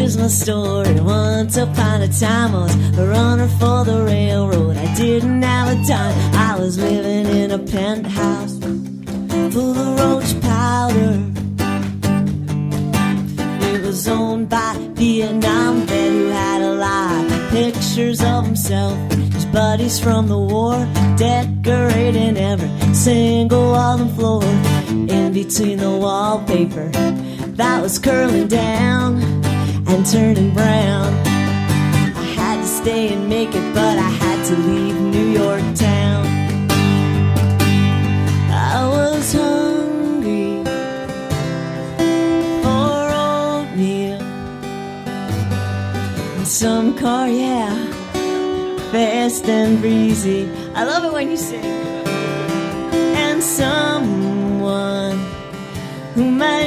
here's my story. Once upon a time I was a runner for the railroad. I didn't have a dime. I was living in a penthouse full of roach powder. It was owned by a Vietnam vet who had a lot of pictures of himself, his buddies from the war, decorating every single wall and floor. In between the wallpaper that was curling down and turning brown, I had to stay and make it, but I had to leave New York town. I was hungry for oatmeal and some car, yeah, fast and breezy. I love it when you sing. And someone whom I